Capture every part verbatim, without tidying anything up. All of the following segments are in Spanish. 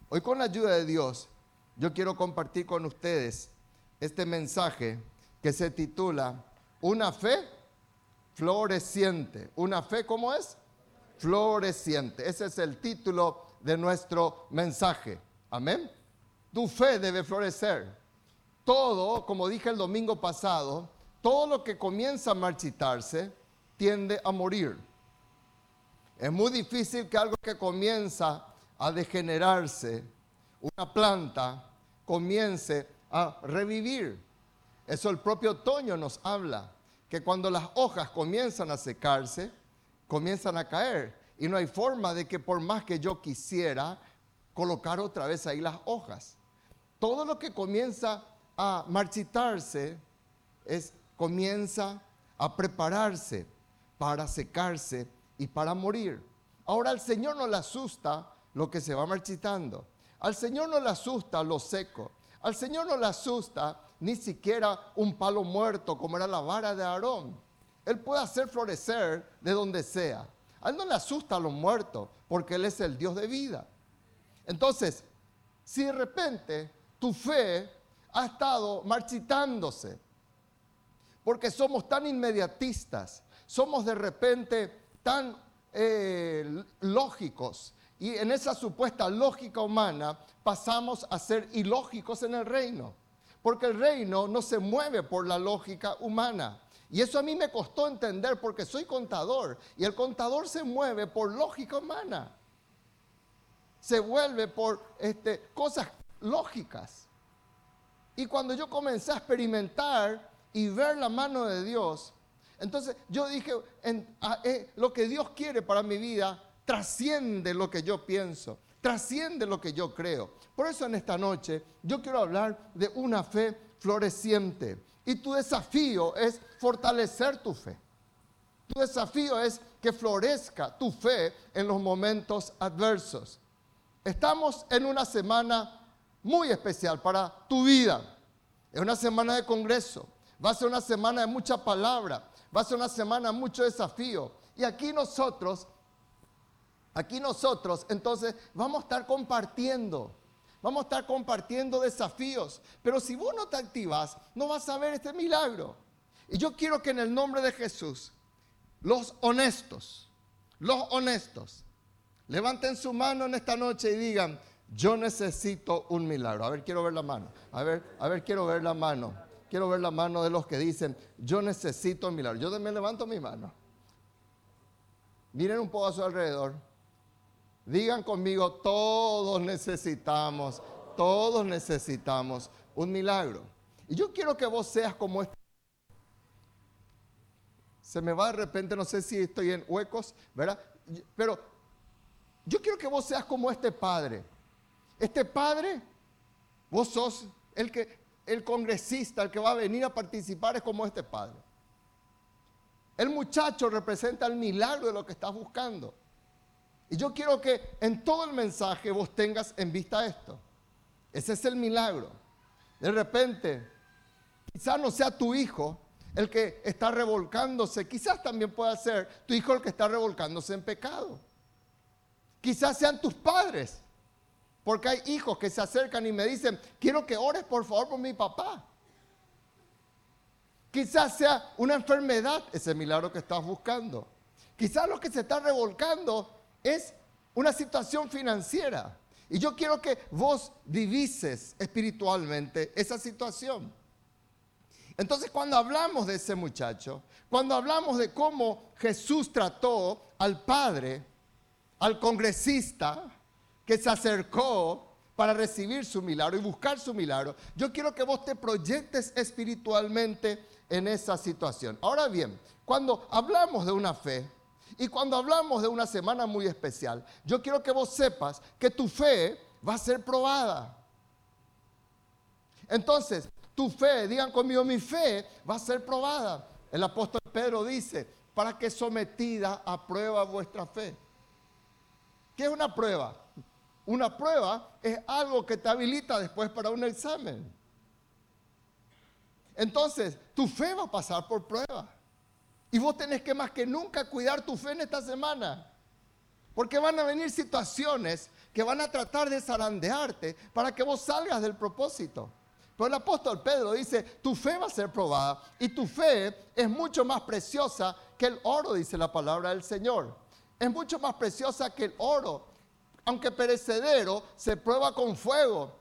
Hoy, con la ayuda de Dios, yo quiero compartir con ustedes este mensaje que se titula Una fe floreciente. ¿Una fe cómo es? Floreciente. Ese es el título de nuestro mensaje. Amén. Tu fe debe florecer. Todo, como dije el domingo pasado, todo lo que comienza a marchitarse tiende a morir. Es muy difícil que algo que comienza a degenerarse, una planta, comience a revivir. Eso el propio otoño nos habla, que cuando las hojas comienzan a secarse, comienzan a caer. Y no hay forma de que por más que yo quisiera colocar otra vez ahí las hojas. Todo lo que comienza a marchitarse es, comienza a prepararse para secarse y para morir. Ahora, al Señor no le asusta lo que se va marchitando. Al Señor no le asusta lo seco. Al Señor no le asusta ni siquiera un palo muerto como era la vara de Aarón. Él puede hacer florecer de donde sea. A Él no le asusta lo muerto porque Él es el Dios de vida. Entonces, si de repente tu fe ha estado marchitándose, porque somos tan inmediatistas, somos de repente tan eh, lógicos, y en esa supuesta lógica humana pasamos a ser ilógicos en el reino, porque el reino no se mueve por la lógica humana. Y eso a mí me costó entender porque soy contador, y el contador se mueve por lógica humana. Se vuelve por este, cosas lógicas. Y cuando yo comencé a experimentar y ver la mano de Dios, entonces yo dije, en, a, eh, lo que Dios quiere para mi vida trasciende lo que yo pienso, trasciende lo que yo creo. Por eso en esta noche yo quiero hablar de una fe floreciente. Y tu desafío es fortalecer tu fe. Tu desafío es que florezca tu fe en los momentos adversos. Estamos en una semana muy especial para tu vida. Es una semana de congreso. Va a ser una semana de mucha palabra. Va a ser una semana de mucho desafío. Y aquí nosotros, aquí nosotros, entonces, vamos a estar compartiendo. Vamos a estar compartiendo desafíos. Pero si vos no te activas, no vas a ver este milagro. Y yo quiero que en el nombre de Jesús, los honestos, los honestos, levanten su mano en esta noche y digan, yo necesito un milagro. A ver, quiero ver la mano. A ver, a ver, quiero ver la mano. Quiero ver la mano de los que dicen, yo necesito un milagro. Yo me levanto mi mano. Miren un poco a su alrededor. Digan conmigo, todos necesitamos, todos necesitamos un milagro. Y yo quiero que vos seas como este. Se me va de repente, no sé si estoy en huecos, ¿verdad? Pero yo quiero que vos seas como este padre. Este padre, vos sos el que, el congresista, el que va a venir a participar es como este padre. El muchacho representa el milagro de lo que estás buscando. Y yo quiero que en todo el mensaje vos tengas en vista esto. Ese es el milagro. De repente, quizás no sea tu hijo el que está revolcándose. Quizás también pueda ser tu hijo el que está revolcándose en pecado. Quizás sean tus padres. Porque hay hijos que se acercan y me dicen, quiero que ores por favor por mi papá. Quizás sea una enfermedad ese milagro que estás buscando. Quizás lo que se está revolcando es una situación financiera. Y yo quiero que vos divises espiritualmente esa situación. Entonces, cuando hablamos de ese muchacho, cuando hablamos de cómo Jesús trató al padre, al congresista que se acercó para recibir su milagro y buscar su milagro, yo quiero que vos te proyectes espiritualmente en esa situación. Ahora bien, cuando hablamos de una fe, y cuando hablamos de una semana muy especial, yo quiero que vos sepas que tu fe va a ser probada. Entonces, tu fe, digan conmigo, mi fe va a ser probada. El apóstol Pedro dice, para que sometida a prueba vuestra fe. ¿Qué es una prueba? Una prueba es algo que te habilita después para un examen. Entonces, tu fe va a pasar por prueba. Y vos tenés que más que nunca cuidar tu fe en esta semana. Porque van a venir situaciones que van a tratar de zarandearte para que vos salgas del propósito. Pero el apóstol Pedro dice, tu fe va a ser probada y tu fe es mucho más preciosa que el oro, dice la palabra del Señor. Es mucho más preciosa que el oro, aunque perecedero, se prueba con fuego.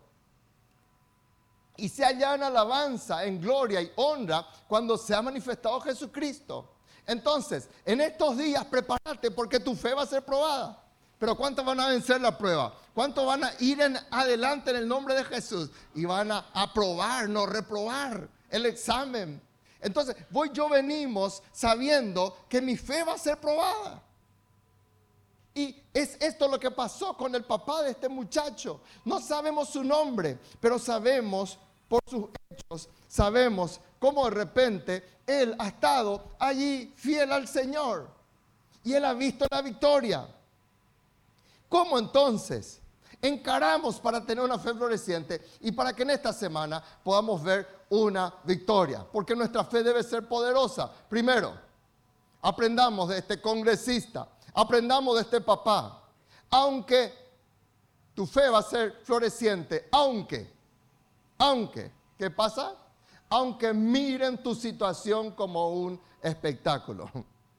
Y se halla en alabanza, en gloria y honra cuando se ha manifestado Jesucristo. Entonces, en estos días prepárate porque tu fe va a ser probada. Pero ¿cuántos van a vencer la prueba? ¿Cuántos van a ir en adelante en el nombre de Jesús? Y van a aprobar, no reprobar el examen. Entonces, vos y yo venimos sabiendo que mi fe va a ser probada. Y es esto lo que pasó con el papá de este muchacho. No sabemos su nombre, pero sabemos por sus hechos, sabemos cómo de repente él ha estado allí fiel al Señor. Y él ha visto la victoria. ¿Cómo entonces encaramos para tener una fe floreciente y para que en esta semana podamos ver una victoria? Porque nuestra fe debe ser poderosa. Primero, aprendamos de este congresista, aprendamos de este papá. Aunque tu fe va a ser floreciente, aunque, aunque, ¿qué pasa? Aunque miren tu situación como un espectáculo.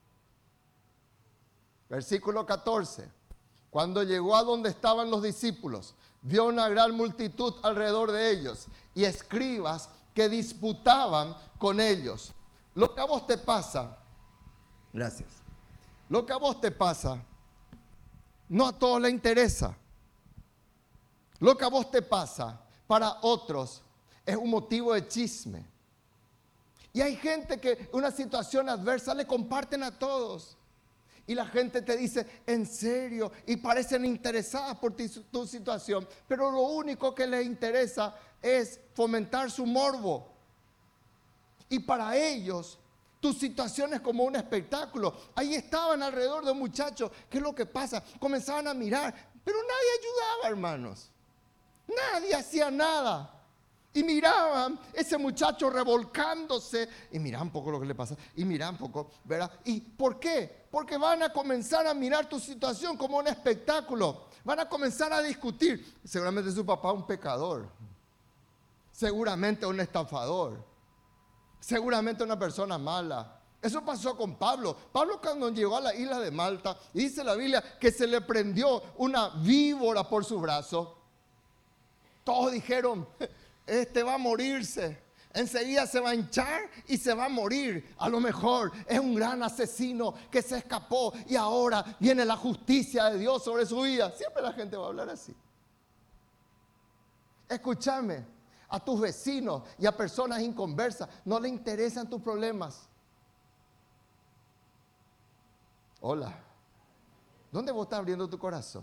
Versículo catorce. Cuando llegó a donde estaban los discípulos, vio una gran multitud alrededor de ellos y escribas que disputaban con ellos. Lo que a vos te pasa, gracias, lo que a vos te pasa, no a todos les interesa. Lo que a vos te pasa, para otros, es un motivo de chisme. Y hay gente que una situación adversa le comparten a todos. Y la gente te dice, en serio, y parecen interesadas por ti, tu situación, pero lo único que les interesa es fomentar su morbo. Y para ellos, tu situación es como un espectáculo. Ahí estaban alrededor de un muchacho, ¿qué es lo que pasa? Comenzaban a mirar, pero nadie ayudaba, hermanos. Nadie hacía nada. Y miraban ese muchacho revolcándose y miraban un poco lo que le pasa y miraban un poco, ¿verdad? ¿Y por qué? Porque van a comenzar a mirar tu situación como un espectáculo. Van a comenzar a discutir. Seguramente su papá es un pecador. Seguramente un estafador. Seguramente una persona mala. Eso pasó con Pablo. Pablo cuando llegó a la isla de Malta, dice la Biblia que se le prendió una víbora por su brazo. Todos dijeron, este va a morirse, enseguida se va a hinchar y se va a morir. A lo mejor es un gran asesino que se escapó y ahora viene la justicia de Dios sobre su vida. Siempre la gente va a hablar así. Escúchame, a tus vecinos y a personas inconversas no les interesan tus problemas. Hola, ¿dónde vos estás abriendo tu corazón?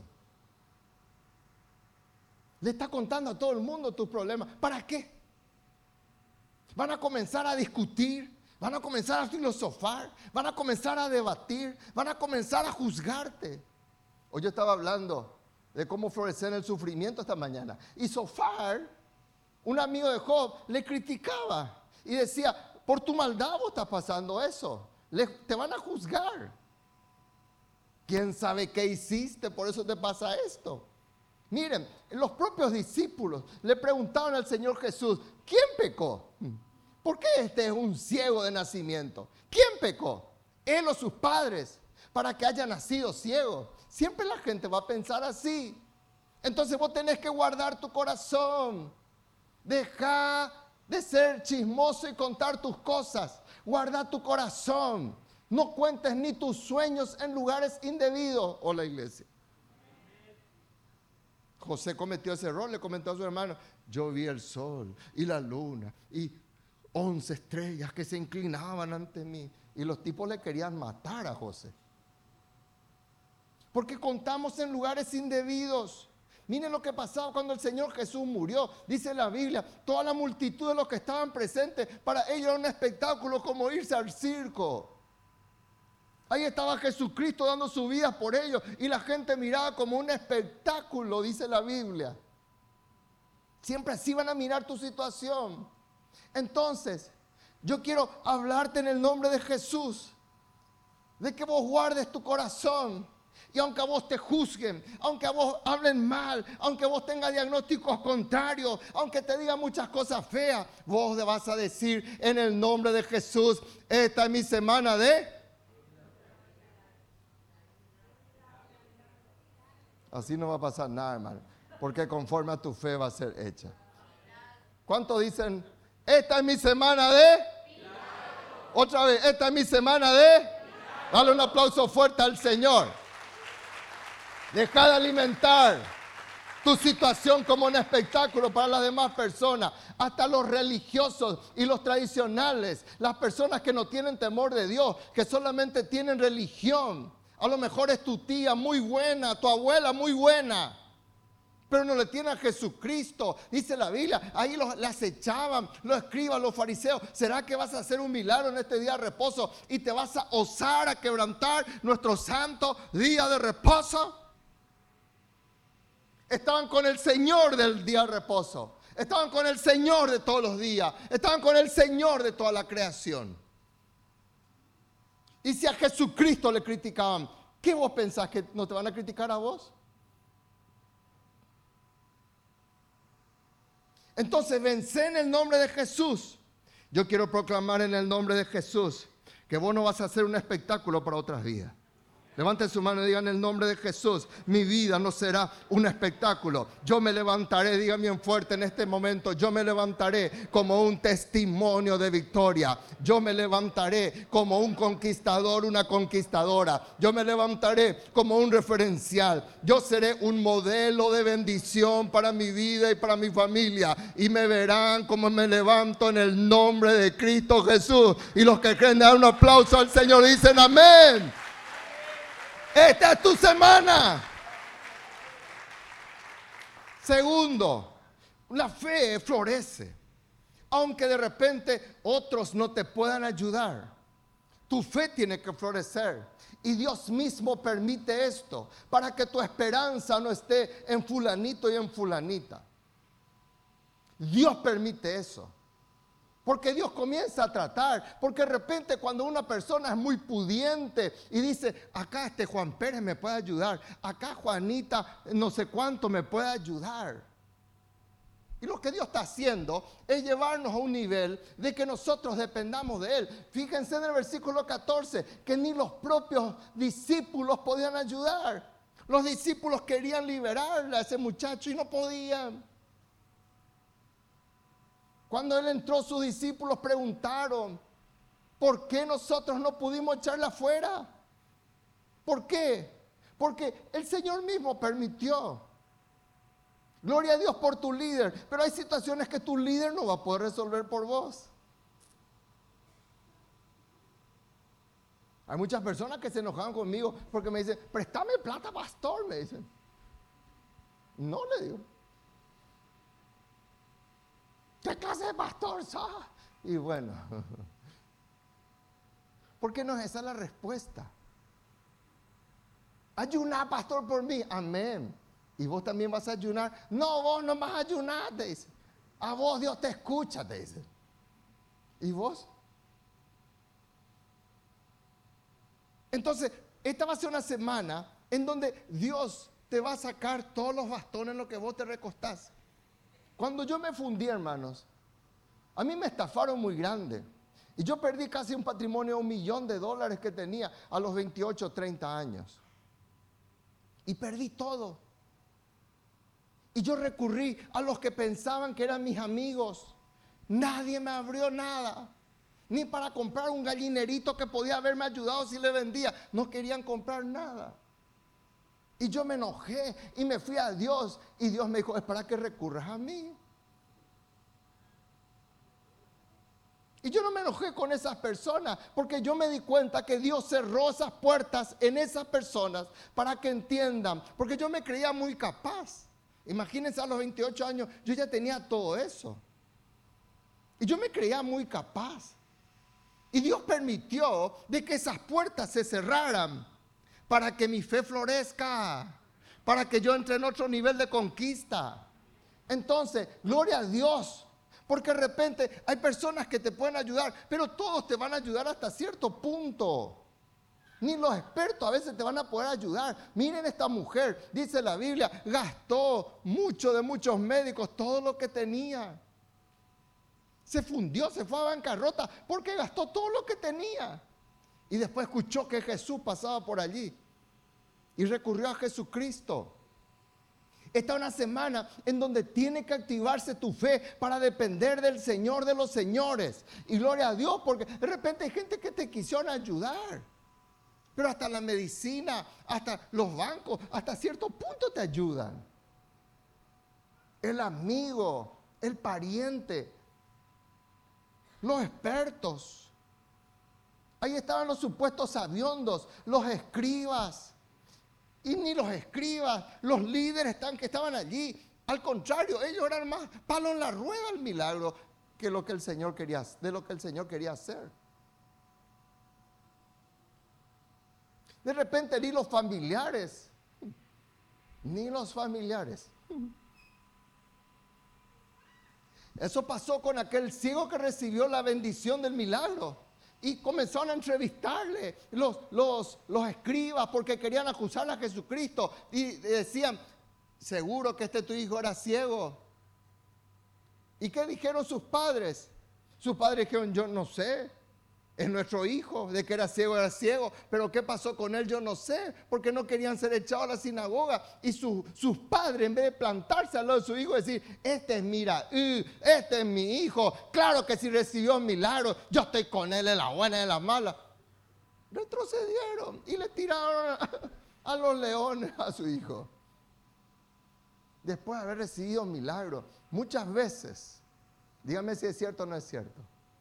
Le está contando a todo el mundo tus problemas. ¿Para qué? Van a comenzar a discutir, van a comenzar a filosofar, van a comenzar a debatir, van a comenzar a juzgarte. Hoy yo estaba hablando de cómo florecer en el sufrimiento esta mañana. Y Sofar, un amigo de Job, le criticaba y decía, por tu maldad vos estás pasando eso. Le, te van a juzgar. ¿Quién sabe qué hiciste? Por eso te pasa esto. Miren, los propios discípulos le preguntaron al Señor Jesús, ¿quién pecó? ¿Por qué este es un ciego de nacimiento? ¿Quién pecó? ¿Él o sus padres? Para que haya nacido ciego. Siempre la gente va a pensar así. Entonces vos tenés que guardar tu corazón. Deja de ser chismoso y contar tus cosas. Guarda tu corazón. No cuentes ni tus sueños en lugares indebidos. Hola, iglesia. José cometió ese error, le comentó a su hermano, yo vi el sol y la luna y once estrellas que se inclinaban ante mí. Y los tipos le querían matar a José. Porque contamos en lugares indebidos. Miren lo que pasaba cuando el Señor Jesús murió. Dice la Biblia, toda la multitud de los que estaban presentes, para ellos era un espectáculo como irse al circo. Ahí estaba Jesucristo dando su vida por ellos y la gente miraba como un espectáculo, dice la Biblia. Siempre así van a mirar tu situación. Entonces, yo quiero hablarte en el nombre de Jesús, de que vos guardes tu corazón Y aunque a vos te juzguen, aunque a vos hablen mal, aunque vos tengas diagnósticos contrarios, aunque te digan muchas cosas feas, vos le vas a decir en el nombre de Jesús, esta es mi semana de... Así no va a pasar nada, hermano, porque conforme a tu fe va a ser hecha. ¿Cuántos dicen, esta es mi semana de? Otra vez, esta es mi semana de... Dale un aplauso fuerte al Señor. Deja de alimentar tu situación como un espectáculo para las demás personas. Hasta los religiosos y los tradicionales, las personas que no tienen temor de Dios, que solamente tienen religión. A lo mejor es tu tía muy buena, tu abuela muy buena, pero no le tiene a Jesucristo. Dice la Biblia, ahí los, las echaban los escribas, los fariseos. ¿Será que vas a hacer un milagro en este día de reposo y te vas a osar a quebrantar nuestro santo día de reposo? Estaban con el Señor del día de reposo. Estaban con el Señor de todos los días. Estaban con el Señor de toda la creación. Y si a Jesucristo le criticaban, ¿qué vos pensás? ¿Que no te van a criticar a vos? Entonces, vencé en el nombre de Jesús. Yo quiero proclamar en el nombre de Jesús que vos no vas a hacer un espectáculo para otras vidas. Levanten su mano y digan en el nombre de Jesús, mi vida no será un espectáculo. Yo me levantaré, digan bien fuerte en este momento, yo me levantaré como un testimonio de victoria. Yo me levantaré como un conquistador, una conquistadora. Yo me levantaré como un referencial. Yo seré un modelo de bendición para mi vida y para mi familia. Y me verán como me levanto en el nombre de Cristo Jesús. Y los que creen dan un aplauso al Señor y dicen amén. Esta es tu semana. Segundo, la fe florece. Aunque de repente otros no te puedan ayudar, tu fe tiene que florecer. Y Dios mismo permite esto para que tu esperanza no esté en fulanito y en fulanita. Dios permite eso. Porque Dios comienza a tratar. Porque de repente cuando una persona es muy pudiente y dice, acá este Juan Pérez me puede ayudar, acá Juanita no sé cuánto me puede ayudar. Y lo que Dios está haciendo es llevarnos a un nivel de que nosotros dependamos de Él. Fíjense en el versículo catorce, que ni los propios discípulos podían ayudar. Los discípulos querían liberarle a ese muchacho y no podían. Cuando Él entró, sus discípulos preguntaron, ¿por qué nosotros no pudimos echarla afuera? ¿Por qué? Porque el Señor mismo permitió. Gloria a Dios por tu líder, pero hay situaciones que tu líder no va a poder resolver por vos. Hay muchas personas que se enojan conmigo porque me dicen, préstame plata, pastor, me dicen. No, le digo. ¿Qué clase de pastor sos? Y bueno, porque no es esa la respuesta. Ayuná, pastor, por mí. Amén. ¿Y vos también vas a ayunar? No, vos no vas a ayunar, te dice. A vos Dios te escucha, te dice. ¿Y vos? Entonces, esta va a ser una semana en donde Dios te va a sacar todos los bastones en los que vos te recostás. Cuando yo me fundí, hermanos, a mí me estafaron muy grande. Y yo perdí casi un patrimonio de un millón de dólares que tenía a los veintiocho, treinta años. Y perdí todo. Y yo recurrí a los que pensaban que eran mis amigos. Nadie me abrió nada. Ni para comprar un gallinerito que podía haberme ayudado si le vendía. No querían comprar nada. Y yo me enojé y me fui a Dios. Y Dios me dijo, es para que recurras a mí. Y yo no me enojé con esas personas porque yo me di cuenta que Dios cerró esas puertas en esas personas para que entiendan. Porque yo me creía muy capaz. Imagínense, a los veintiocho años yo ya tenía todo eso. Y yo me creía muy capaz. Y Dios permitió de que esas puertas se cerraran para que mi fe florezca, para que yo entre en otro nivel de conquista. Entonces, gloria a Dios, porque de repente hay personas que te pueden ayudar, pero todos te van a ayudar hasta cierto punto. Ni los expertos a veces te van a poder ayudar. Miren esta mujer, dice la Biblia, gastó mucho de muchos médicos, todo lo que tenía. Se fundió, se fue a bancarrota porque gastó todo lo que tenía. Y después escuchó que Jesús pasaba por allí y recurrió a Jesucristo. Esta es una semana en donde tiene que activarse tu fe para depender del Señor de los señores. Y gloria a Dios, porque de repente hay gente que te quisieron ayudar. Pero hasta la medicina, hasta los bancos, hasta cierto punto te ayudan. El amigo, el pariente, los expertos. Ahí estaban los supuestos sabiondos, los escribas. Y ni los escribas, los líderes están, que estaban allí. Al contrario, ellos eran más palo en la rueda al milagro que lo que el Señor quería, de lo que el Señor quería hacer. De repente ni los familiares, ni los familiares. Eso pasó con aquel ciego que recibió la bendición del milagro. Y comenzaron a entrevistarle los, los, los escribas porque querían acusar a Jesucristo. Y decían, seguro que este tu hijo era ciego. ¿Y qué dijeron sus padres? Sus padres dijeron, yo no sé. Es nuestro hijo, de que era ciego, era ciego. Pero qué pasó con él, yo no sé. Porque no querían ser echados a la sinagoga. Y su, sus padres, en vez de plantarse al lado de su hijo, decir, este es mira, uh, este es mi hijo. Claro que si recibió un milagro, yo estoy con él en la buena y en la mala. Retrocedieron y le tiraron a, a los leones a su hijo. Después de haber recibido un milagro, muchas veces, dígame si es cierto o no es cierto,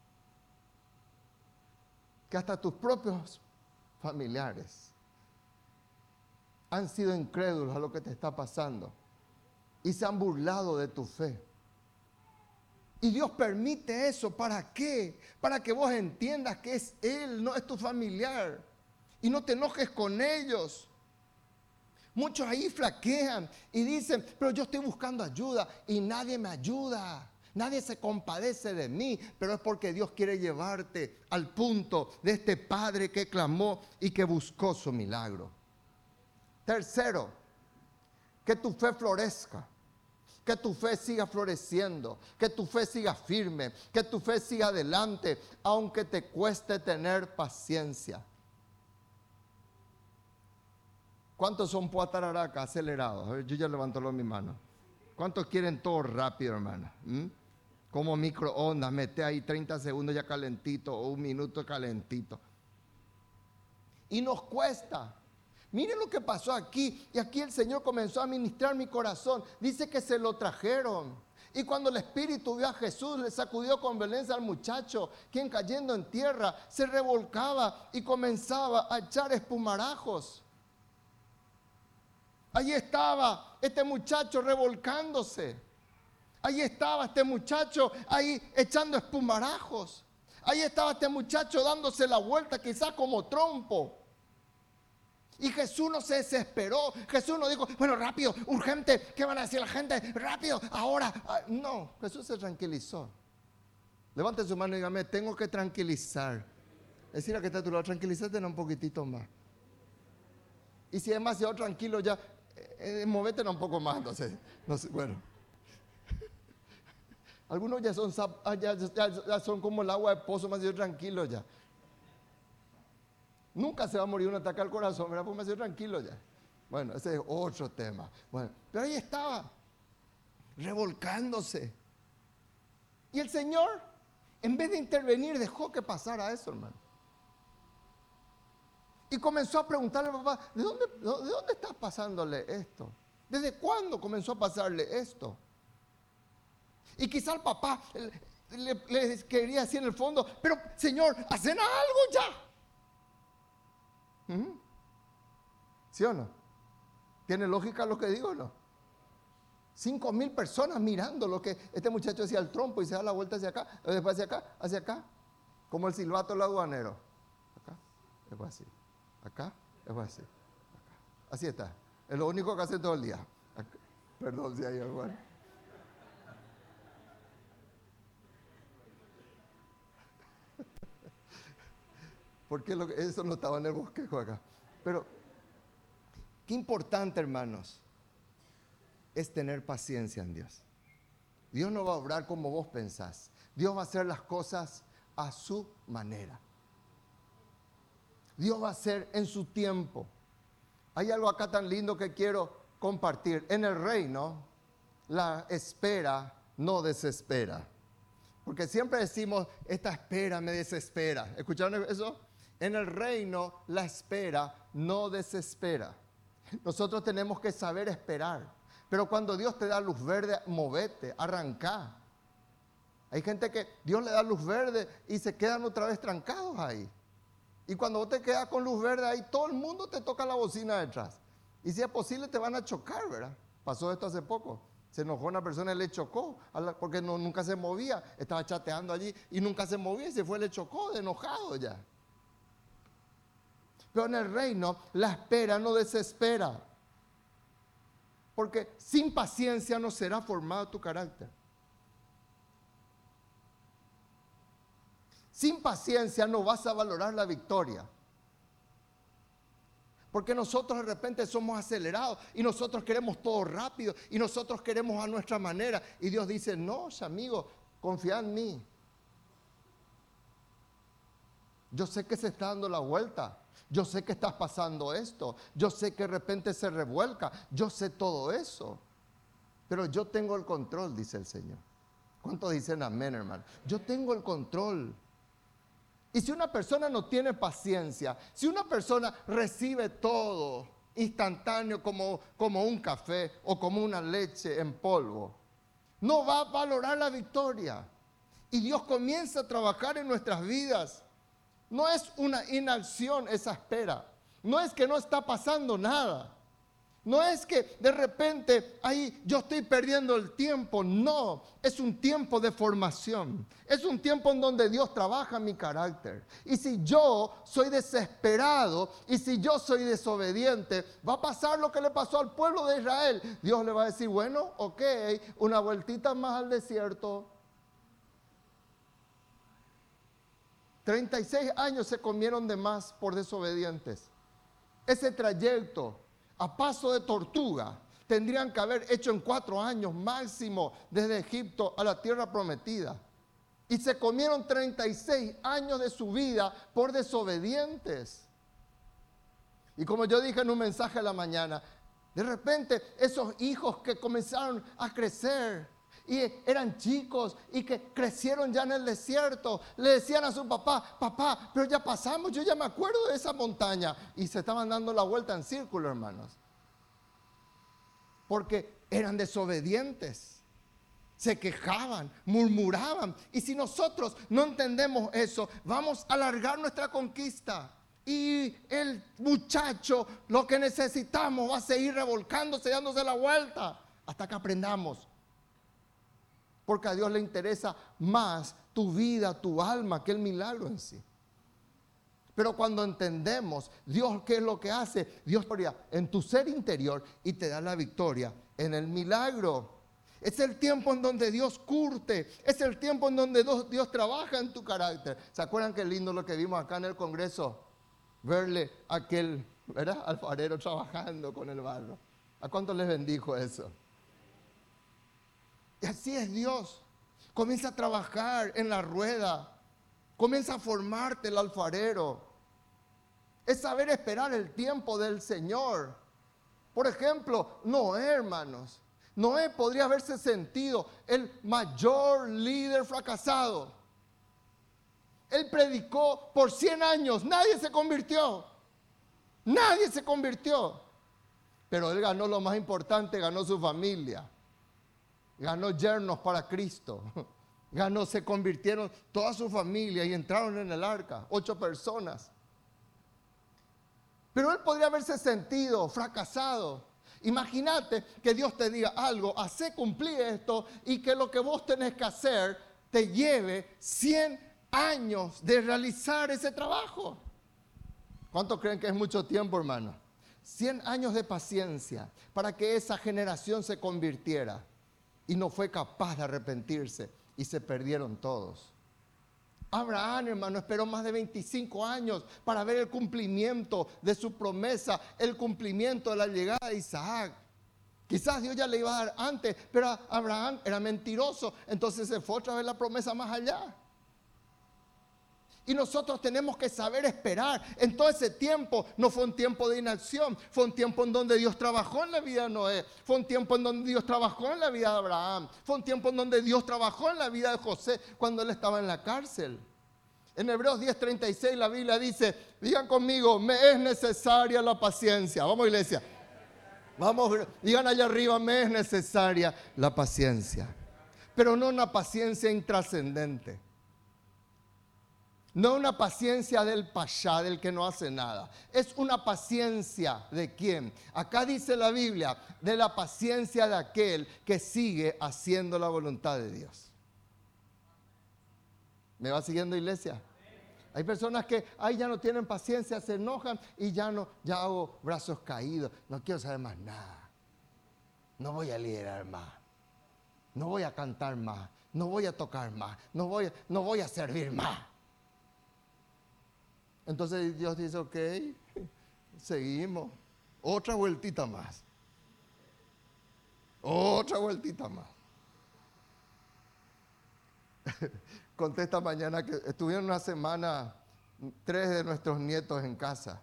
que hasta tus propios familiares han sido incrédulos a lo que te está pasando y se han burlado de tu fe. Y Dios permite eso, ¿para qué? Para que vos entiendas que es Él, no es tu familiar, y no te enojes con ellos. Muchos ahí flaquean y dicen, pero yo estoy buscando ayuda y nadie me ayuda. Nadie se compadece de mí, pero es porque Dios quiere llevarte al punto de este padre que clamó y que buscó su milagro. Tercero, que tu fe florezca, que tu fe siga floreciendo, que tu fe siga firme, que tu fe siga adelante, aunque te cueste tener paciencia. ¿Cuántos son puatararaca acelerados? A ver, yo ya levanto mi mano. ¿Cuántos quieren todo rápido, hermana? ¿Mm? Como microondas, mete ahí treinta segundos ya calentito o un minuto calentito. Y nos cuesta. Miren lo que pasó aquí. Y aquí el Señor comenzó a ministrar mi corazón. Dice que se lo trajeron. Y cuando el Espíritu vio a Jesús, le sacudió con violencia al muchacho, quien cayendo en tierra se revolcaba y comenzaba a echar espumarajos. Allí estaba este muchacho revolcándose. Ahí estaba este muchacho ahí echando espumarajos. Ahí estaba este muchacho dándose la vuelta quizás como trompo. Y Jesús no se desesperó. Jesús no dijo, bueno, rápido, urgente, ¿qué van a decir la gente? Rápido, ahora. No, Jesús se tranquilizó. Levante su mano y dígame, tengo que tranquilizar. Es decir, a que está a tu lado, tranquilízate un poquitito más. Y si es demasiado tranquilo ya, eh, movétela un poco más. Entonces, no sé, bueno. Algunos ya son, ya, ya, ya son como el agua de pozo, más tranquilo ya. Nunca se va a morir un ataque al corazón, ¿verdad? Porque me sido tranquilo ya. Bueno, ese es otro tema. Bueno, pero ahí estaba, revolcándose. Y el Señor, en vez de intervenir, dejó que pasara eso, hermano. Y comenzó a preguntarle al papá, ¿de dónde, ¿de dónde está pasándole esto? ¿Desde cuándo comenzó a pasarle esto? Y quizá el papá le, le quería decir en el fondo, pero Señor, hacen algo ya. ¿Mm? ¿Sí o no? ¿Tiene lógica lo que digo o no? Cinco mil personas mirando lo que este muchacho hacía el trompo y se da la vuelta hacia acá, después hacia acá, hacia acá, como el silbato del aduanero. Acá, después así. Acá, después así. Acá. Así está. Es lo único que hace todo el día. Acá. Perdón si hay algo. Porque lo que, eso no estaba en el bosquejo acá. Pero, qué importante, hermanos, es tener paciencia en Dios. Dios no va a obrar como vos pensás. Dios va a hacer las cosas a su manera. Dios va a hacer en su tiempo. Hay algo acá tan lindo que quiero compartir. En el reino, la espera no desespera. Porque siempre decimos, esta espera me desespera. ¿Escucharon eso? En el reino, la espera no desespera. Nosotros tenemos que saber esperar. Pero cuando Dios te da luz verde, movete, arrancá. Hay gente que Dios le da luz verde y se quedan otra vez trancados ahí. Y cuando vos te quedas con luz verde ahí, todo el mundo te toca la bocina detrás. Y si es posible te van a chocar, ¿verdad? Pasó esto hace poco. Se enojó una persona y le chocó, porque no, nunca se movía. Estaba chateando allí y nunca se movía y se fue, le chocó, de enojado ya. Pero en el reino, la espera no desespera. Porque sin paciencia no será formado tu carácter. Sin paciencia no vas a valorar la victoria. Porque nosotros de repente somos acelerados y nosotros queremos todo rápido y nosotros queremos a nuestra manera. Y Dios dice, no, amigo, confía en mí. Yo sé que se está dando la vuelta. Yo sé que estás pasando esto. Yo sé que de repente se revuelca. Yo sé todo eso. Pero yo tengo el control, dice el Señor. ¿Cuántos dicen amén, hermano? Yo tengo el control. Y si una persona no tiene paciencia, si una persona recibe todo instantáneo como, como un café o como una leche en polvo, no va a valorar la victoria. Y Dios comienza a trabajar en nuestras vidas. No es una inacción esa espera. No es que no está pasando nada. No es que de repente ahí yo estoy perdiendo el tiempo. No, es un tiempo de formación. Es un tiempo en donde Dios trabaja mi carácter. Y si yo soy desesperado y si yo soy desobediente, va a pasar lo que le pasó al pueblo de Israel. Dios le va a decir, bueno, ok, una vueltita más al desierto. treinta y seis años se comieron de más por desobedientes. Ese trayecto a paso de tortuga tendrían que haber hecho en cuatro años máximo desde Egipto a la tierra prometida. Y se comieron treinta y seis años de su vida por desobedientes. Y como yo dije en un mensaje a la mañana, de repente esos hijos que comenzaron a crecer y eran chicos y que crecieron ya en el desierto, le decían a su papá, papá, pero ya pasamos, yo ya me acuerdo de esa montaña. Y se estaban dando la vuelta en círculo, hermanos. Porque eran desobedientes. Se quejaban, murmuraban. Y si nosotros no entendemos eso, vamos a alargar nuestra conquista. Y el muchacho, lo que necesitamos, va a seguir revolcándose, dándose la vuelta, hasta que aprendamos. Porque a Dios le interesa más tu vida, tu alma, que el milagro en sí. Pero cuando entendemos Dios qué es lo que hace, Dios brilla en tu ser interior y te da la victoria en el milagro. Es el tiempo en donde Dios curte, es el tiempo en donde Dios, Dios trabaja en tu carácter. ¿Se acuerdan qué lindo lo que vimos acá en el Congreso? Verle a aquel, ¿verdad?, alfarero trabajando con el barro. ¿A cuántos les bendijo eso? Y así es Dios. Comienza a trabajar en la rueda. Comienza a formarte el alfarero. Es saber esperar el tiempo del Señor. Por ejemplo, Noé, hermanos. Noé podría haberse sentido el mayor líder fracasado. Él predicó por cien años. Nadie se convirtió. Nadie se convirtió. Pero él ganó lo más importante, ganó su familia. Ganó yernos para Cristo. Ganó, se convirtieron toda su familia y entraron en el arca. Ocho personas. Pero él podría haberse sentido fracasado. Imagínate que Dios te diga algo, hace cumplir esto y que lo que vos tenés que hacer te lleve cien años de realizar ese trabajo. ¿Cuántos creen que es mucho tiempo, hermano? cien años de paciencia para que esa generación se convirtiera. Y no fue capaz de arrepentirse y se perdieron todos. Abraham, hermano, esperó más de veinticinco años para ver el cumplimiento de su promesa, el cumplimiento de la llegada de Isaac. Quizás Dios ya le iba a dar antes, pero Abraham era mentiroso, entonces se fue otra vez la promesa más allá. Y nosotros tenemos que saber esperar. En todo ese tiempo no fue un tiempo de inacción, fue un tiempo en donde Dios trabajó en la vida de Noé, fue un tiempo en donde Dios trabajó en la vida de Abraham, fue un tiempo en donde Dios trabajó en la vida de José cuando él estaba en la cárcel. En Hebreos diez treinta y seis la Biblia dice, digan conmigo, me es necesaria la paciencia. Vamos, iglesia. Vamos, digan allá arriba, me es necesaria la paciencia. Pero no una paciencia intrascendente. No una paciencia del payá, del que no hace nada. Es una paciencia ¿de quién? Acá dice la Biblia, de la paciencia de aquel que sigue haciendo la voluntad de Dios. ¿Me va siguiendo, iglesia? Hay personas que ay, ya no tienen paciencia, se enojan y ya no, ya hago brazos caídos. No quiero saber más nada. No voy a liderar más. No voy a cantar más. No voy a tocar más. No voy, no voy a servir más. Entonces Dios dice, ok, seguimos. Otra vueltita más. Otra vueltita más. Conté esta mañana que estuvieron una semana tres de nuestros nietos en casa.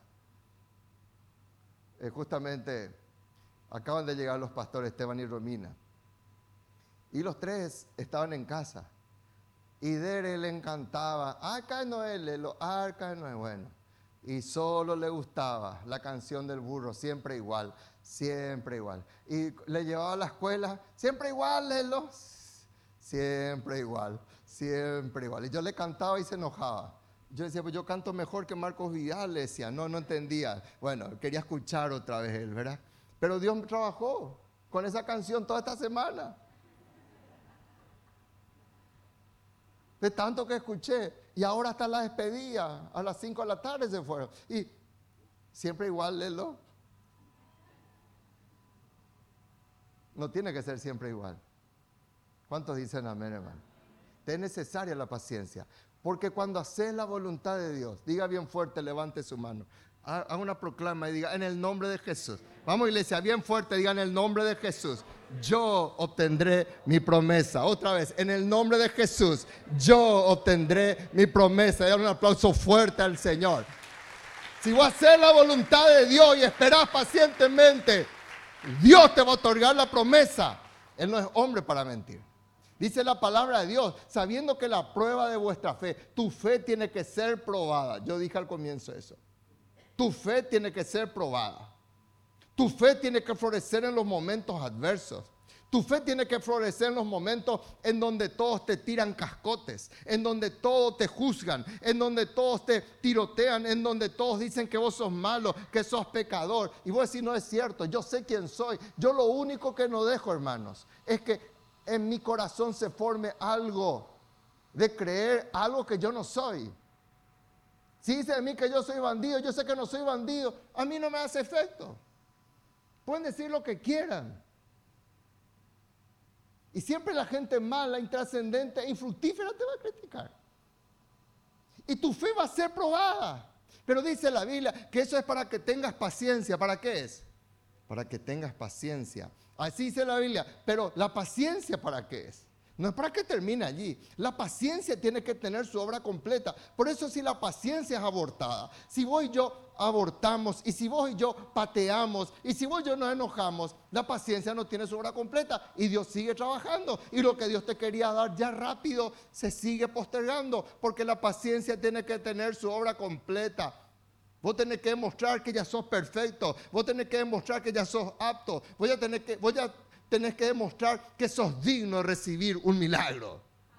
Eh, justamente acaban de llegar los pastores Esteban y Romina. Y los tres estaban en casa. Y Dere le encantaba, Arca de Noé, lo Arca de Noé, bueno. Y solo le gustaba la canción del burro, siempre igual, siempre igual. Y le llevaba a la escuela, siempre igual, Lelo, siempre igual, siempre igual. Y yo le cantaba y se enojaba. Yo decía, pues yo canto mejor que Marcos Vidal, le decía, no, no entendía. Bueno, quería escuchar otra vez él, ¿verdad? Pero Dios trabajó con esa canción toda esta semana. De tanto que escuché, y ahora hasta la despedida, a las cinco de la tarde se fueron. Y siempre igual, Lelo. No tiene que ser siempre igual. ¿Cuántos dicen amén, hermano? Es necesaria la paciencia, porque cuando haces la voluntad de Dios, diga bien fuerte, levante su mano, haga una proclama y diga, en el nombre de Jesús. Vamos, iglesia, bien fuerte, diga, en el nombre de Jesús, yo obtendré mi promesa. Otra vez, en el nombre de Jesús, yo obtendré mi promesa. Dale un aplauso fuerte al Señor. Si vas a hacer la voluntad de Dios y esperas pacientemente, Dios te va a otorgar la promesa. Él no es hombre para mentir. Dice la palabra de Dios, sabiendo que la prueba de vuestra fe, tu fe tiene que ser probada. Yo dije al comienzo eso. Tu fe tiene que ser probada. Tu fe tiene que florecer en los momentos adversos. Tu fe tiene que florecer en los momentos en donde todos te tiran cascotes, en donde todos te juzgan, en donde todos te tirotean, en donde todos dicen que vos sos malo, que sos pecador. Y vos decís, no es cierto, yo sé quién soy. Yo lo único que no dejo, hermanos, es que en mi corazón se forme algo de creer algo que yo no soy. Si dice de mí que yo soy bandido, yo sé que no soy bandido, a mí no me hace efecto. Pueden decir lo que quieran. Y siempre la gente mala, intrascendente, infructífera te va a criticar. Y tu fe va a ser probada. Pero dice la Biblia que eso es para que tengas paciencia. ¿Para qué es? Para que tengas paciencia. Así dice la Biblia. Pero la paciencia, ¿para qué es? No es para que termine allí. La paciencia tiene que tener su obra completa. Por eso si la paciencia es abortada, si vos y yo abortamos, y si vos y yo pateamos, y si vos y yo nos enojamos, la paciencia no tiene su obra completa y Dios sigue trabajando. Y lo que Dios te quería dar ya rápido se sigue postergando, porque la paciencia tiene que tener su obra completa. Vos tenés que demostrar que ya sos perfecto. Vos tenés que demostrar que ya sos apto. Vos ya tenés que... Vos ya tenés que demostrar que sos digno de recibir un milagro.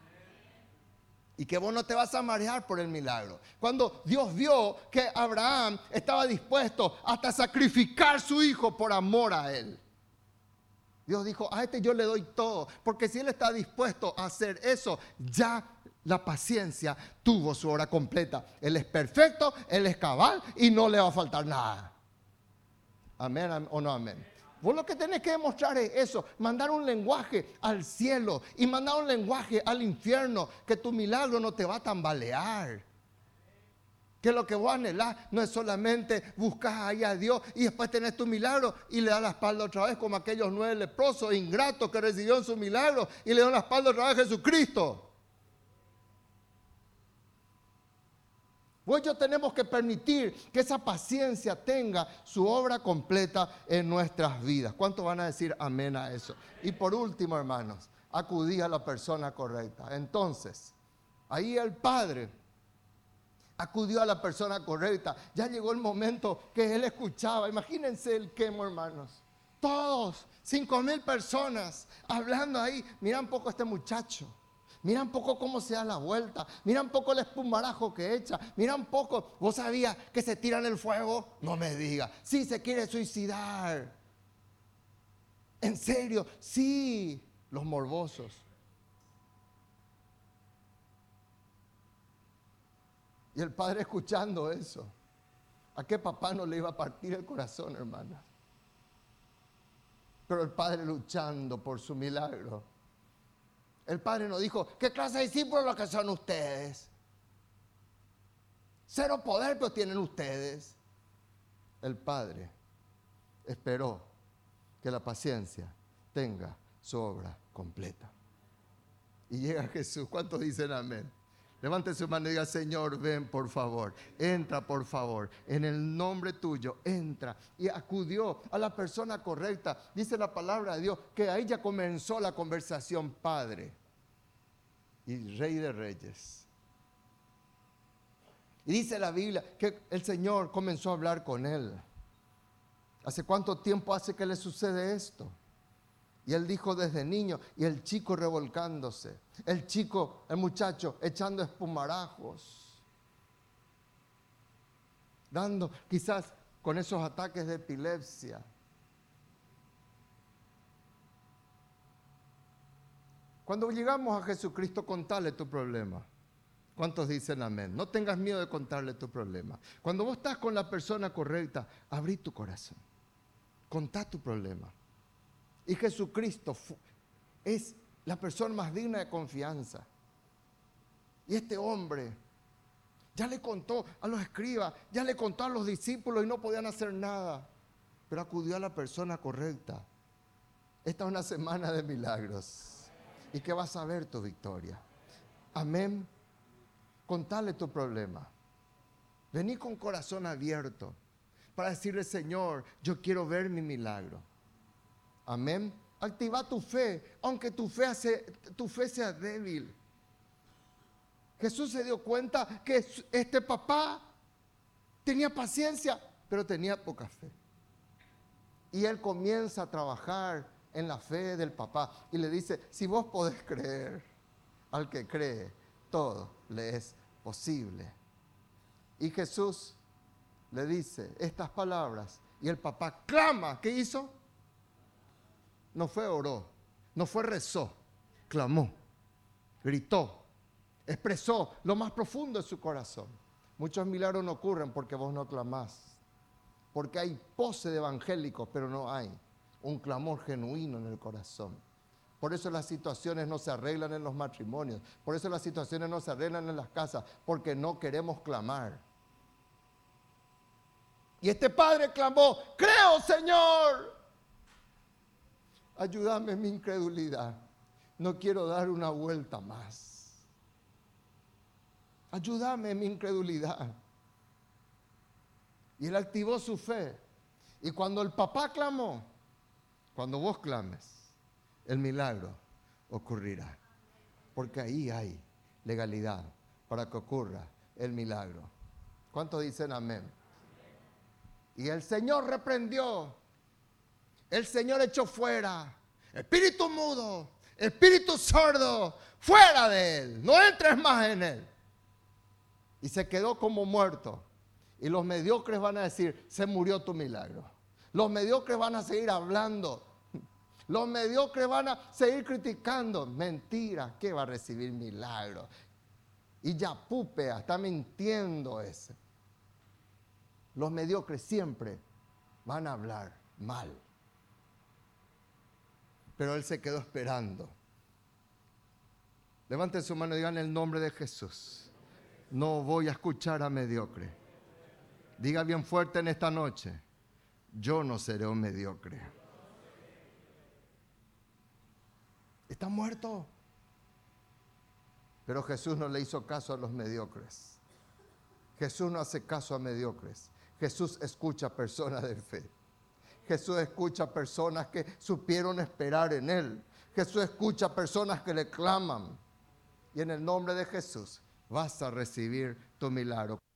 Y que vos no te vas a marear por el milagro. Cuando Dios vio que Abraham estaba dispuesto hasta sacrificar su hijo por amor a él, Dios dijo, a este yo le doy todo. Porque si él está dispuesto a hacer eso, ya la paciencia tuvo su hora completa. Él es perfecto, él es cabal y no le va a faltar nada. Amén o no amén. Vos lo que tenés que demostrar es eso, mandar un lenguaje al cielo y mandar un lenguaje al infierno, que tu milagro no te va a tambalear. Que lo que vos anhelás no es solamente buscar ahí a Dios y después tenés tu milagro y le das la espalda otra vez, como aquellos nueve leprosos ingratos que recibieron su milagro y le dan la espalda otra vez a Jesucristo. Pues yo tenemos que permitir que esa paciencia tenga su obra completa en nuestras vidas. ¿Cuántos van a decir amén a eso? Y por último, hermanos, acudí a la persona correcta. Entonces, ahí el Padre acudió a la persona correcta. Ya llegó el momento que él escuchaba. Imagínense el quemo, hermanos. Todos, cinco mil personas hablando ahí. Mira un poco a este muchacho. Mira un poco cómo se da la vuelta. Mira un poco el espumarajo que echa. Mira un poco. ¿Vos sabías que se tira en el fuego? No me diga. Sí, se quiere suicidar. ¿En serio? Sí, los morbosos. Y el padre escuchando eso. ¿A qué papá no le iba a partir el corazón, hermana? Pero el padre luchando por su milagro. El padre no dijo, ¿qué clase de discípulos los que son ustedes? Cero poder pero tienen ustedes. El padre esperó que la paciencia tenga su obra completa. Y llega Jesús. ¿Cuántos dicen amén? Levante su mano y diga, Señor, ven por favor, entra por favor, en el nombre tuyo, entra. Y acudió a la persona correcta. Dice la palabra de Dios que ahí ya comenzó la conversación, Padre y Rey de Reyes. Y dice la Biblia que el Señor comenzó a hablar con él. ¿Hace cuánto tiempo hace que le sucede esto? Y él dijo desde niño, y el chico revolcándose, el chico, el muchacho echando espumarajos, dando quizás con esos ataques de epilepsia. Cuando llegamos a Jesucristo, contale tu problema. ¿Cuántos dicen amén? No tengas miedo de contarle tu problema. Cuando vos estás con la persona correcta, abrí tu corazón, contá tu problema. Y Jesucristo es la persona más digna de confianza. Y este hombre ya le contó a los escribas, ya le contó a los discípulos y no podían hacer nada. Pero acudió a la persona correcta. Esta es una semana de milagros. ¿Y qué vas a ver tu victoria? Amén. Contale tu problema. Vení con corazón abierto para decirle, Señor, yo quiero ver mi milagro. Amén. Activa tu fe, aunque tu fe, hace, tu fe sea débil. Jesús se dio cuenta que este papá tenía paciencia, pero tenía poca fe. Y él comienza a trabajar en la fe del papá y le dice, si vos podés creer, al que cree, todo le es posible. Y Jesús le dice estas palabras y el papá clama. ¿Qué hizo? No fue oró, no fue rezó, clamó, gritó, expresó lo más profundo de su corazón. Muchos milagros no ocurren porque vos no clamás, porque hay pose de evangélicos, pero no hay un clamor genuino en el corazón. Por eso las situaciones no se arreglan en los matrimonios, por eso las situaciones no se arreglan en las casas, porque no queremos clamar. Y este padre clamó, creo, Señor. Ayúdame en mi incredulidad. No quiero dar una vuelta más. Ayúdame en mi incredulidad. Y él activó su fe. Y cuando el papá clamó, cuando vos clames, el milagro ocurrirá. Porque ahí hay legalidad para que ocurra el milagro. ¿Cuántos dicen amén? Y el Señor reprendió. El Señor echó fuera, espíritu mudo, espíritu sordo, fuera de él, no entres más en él. Y se quedó como muerto. Y los mediocres van a decir, se murió tu milagro. Los mediocres van a seguir hablando. Los mediocres van a seguir criticando. Mentira, ¿qué va a recibir milagro? Y ya pupea, está mintiendo ese. Los mediocres siempre van a hablar mal. Pero él se quedó esperando. Levanten su mano y digan el nombre de Jesús. No voy a escuchar a mediocre. Diga bien fuerte en esta noche: yo no seré un mediocre. Está muerto. Pero Jesús no le hizo caso a los mediocres. Jesús no hace caso a mediocres. Jesús escucha a personas de fe. Jesús escucha a personas que supieron esperar en Él. Jesús escucha a personas que le claman. Y en el nombre de Jesús vas a recibir tu milagro.